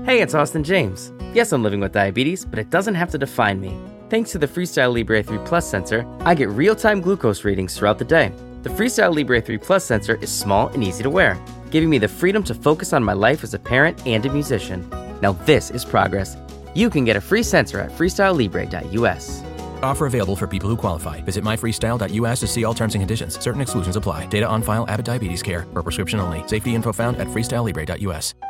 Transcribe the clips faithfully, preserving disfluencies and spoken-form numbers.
Hey, it's Austin James. Yes, I'm living with diabetes, but it doesn't have to define me. Thanks to the Freestyle Libre three Plus sensor, I get real-time glucose readings throughout the day. The Freestyle Libre three Plus sensor is small and easy to wear, giving me the freedom to focus on my life as a parent and a musician. Now this is progress. You can get a free sensor at freestyle libre dot u s. Offer available for people who qualify. Visit my freestyle dot u s to see all terms and conditions. Certain exclusions apply. Data on file. Abbott Diabetes Care. For prescription only. Safety info found at freestyle libre dot u s.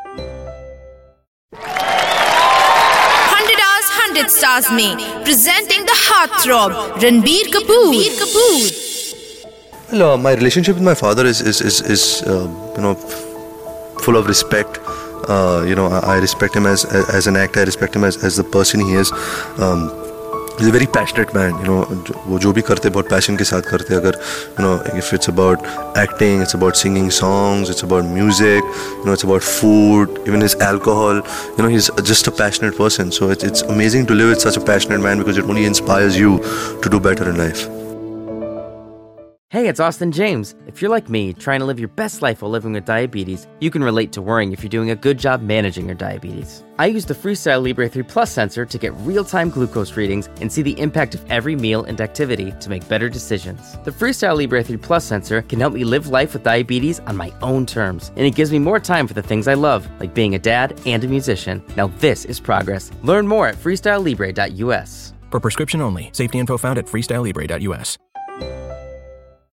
one hundred hours, one hundred stars में presenting the heartthrob Ranbir Kapoor. Ranbir Kapoor. Well, uh, my relationship with my father is is is, is uh, you know f- full of respect. Uh, you know, I, I respect him as as an actor. I respect him as as the person he is. Um, he's a very passionate man. You know, वो जो भी करते बहुत passion के साथ करते. अगर you know, if it's about acting, it's about singing songs, it's about music. You know, it's about food, even his alcohol. You know, he's just a passionate person. So it's it's amazing to live with such a passionate man because it only inspires you to do better in life. Hey, it's Austin James. If you're like me, trying to live your best life while living with diabetes, you can relate to worrying if you're doing a good job managing your diabetes. I use the Freestyle Libre three Plus sensor to get real-time glucose readings and see the impact of every meal and activity to make better decisions. The Freestyle Libre three Plus sensor can help me live life with diabetes on my own terms, and it gives me more time for the things I love, like being a dad and a musician. Now this is progress. Learn more at freestyle libre dot u s. For prescription only. Safety info found at freestyle libre dot u s.